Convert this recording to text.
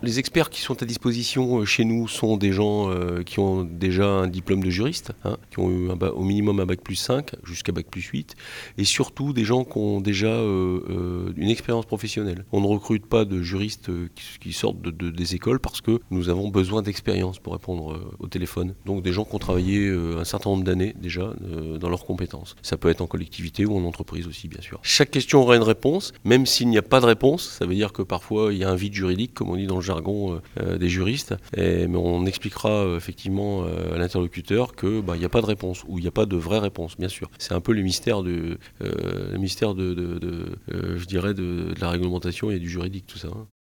les experts qui sont à disposition chez nous sont des gens qui ont déjà un diplôme de juriste, qui ont eu au minimum un bac plus 5 jusqu'à bac plus 8, et surtout des gens qui ont déjà une expérience professionnelle. On ne recrute pas de juristes qui sortent des écoles parce que nous avons besoin d'expérience pour répondre au téléphone. Donc des gens qui ont travaillé un certain nombre d'années déjà dans leurs compétences. Ça peut être en collectivité ou en entreprise aussi, bien sûr. Chaque question aura une réponse, même s'il n'y a pas de réponse. Ça veut dire que parfois il y a un vide juridique, comme on dit dans le jargon des juristes, mais on expliquera effectivement à l'interlocuteur que il n'y a pas de réponse ou il n'y a pas de vraie réponse, bien sûr. C'est un peu le mystère je dirais de la réglementation et du juridique, tout ça.